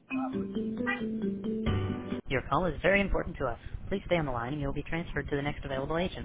Your call is very important to us. Please stay on the line and you'll be transferred to the next available agent.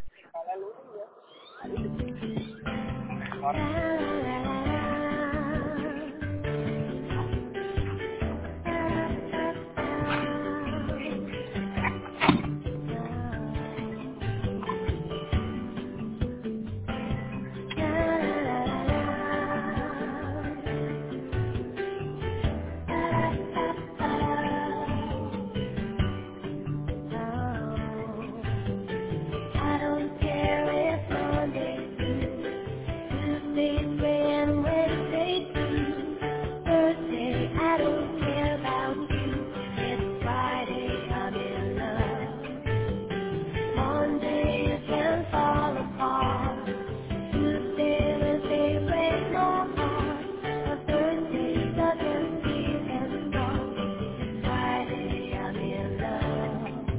I don't care if Monday, Tuesday, Wednesday, Thursday. I don't care about you. It's Friday, I'm in love. Monday it can fall apart. Tuesday, Wednesday break my heart. But Thursday doesn't seem as strong. It's Friday, I'm in love.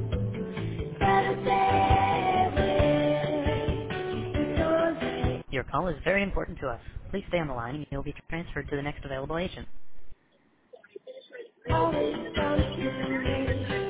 Your call is very important to us. Please stay on the line and you'll be transferred to the next available agent.